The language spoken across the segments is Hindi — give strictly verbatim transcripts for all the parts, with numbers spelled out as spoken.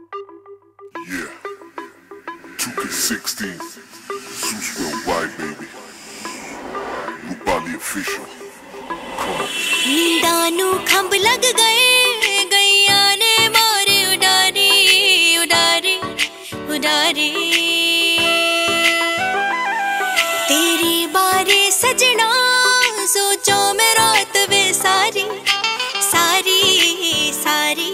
Yeah, two K sixteen, Zeus Worldwide, baby. Rupali official. Come on. नींदां नू खंभ लग गए, गैया ने मारे उडारी, उडारी, उडारी। तेरी बारी सजना, सोचो मैं रात वे सारी, सारी, सारी।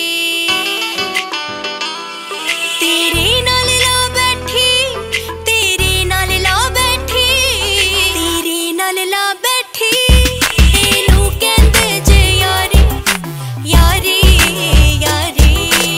तेरे नाल ला बैठी, तेरे नाल ला बैठी, तेरे नाल ला बैठी। एनू कहंदे जे यारी, यारी, यारी।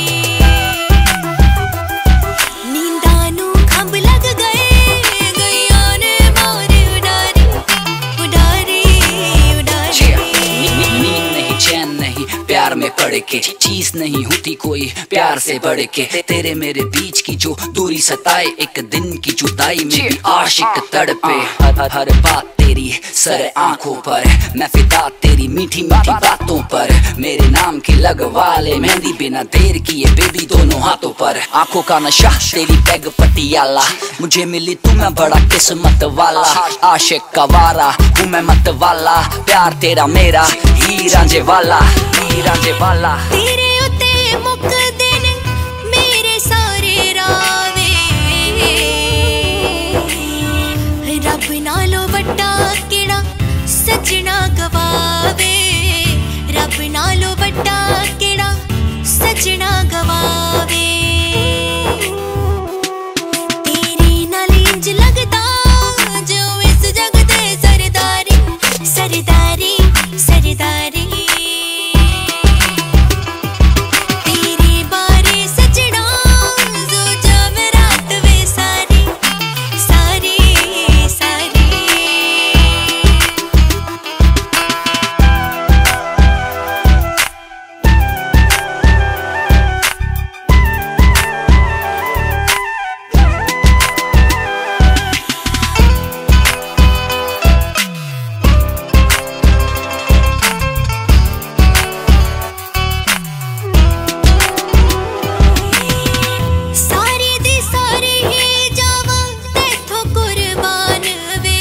नींदां नू खंभ लग गए, गैया ने मारे उडारी, उडारी, उडारी। नींद नहीं, चैन नहीं, प्यार में पड़ के चीज नहीं होती कोई प्यार से बढ़ के। तेरे मेरे बीच की जो दूरी सताए, एक दिन की जुदाई में भी आशिक तड़पे। हर, हर बात तेरी सर आंखों पर, मैं फिदा तेरी मीठी मीठी बातों पर। मेरे नाम की लगवा ले मेहंदी बिना देर किए बेबी दोनों हाथों पर। आंखों का नशा तेरी पैग पटियाला, मुझे मिली तू मैं बड़ा किस्मत वाला। आशिक का वारा हूँ मैं मत वाला, प्यार तेरा मेरा ही रांझे वाला, ही रांझे वाला। तेरे उत्ते मुकदे ने मेरे सारे रावे, रब नालों वड्डा केड़ा सजना गवावे, रब नालों वड्डा केड़ा सजना गवावे। तेरे नाल इंज लगदा जो इस जग दे सरदारी, सरदारी, सरदारी। तेरे बारे सजना, सोचा मैं रात वे सारी, सारी, सारी। सारी दी सारी ही जावां तेथों कुर्बान वे,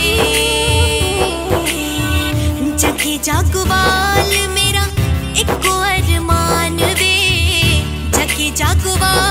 जगे जागवाल मेरा इक्को अरमान वे, जगे जागवाल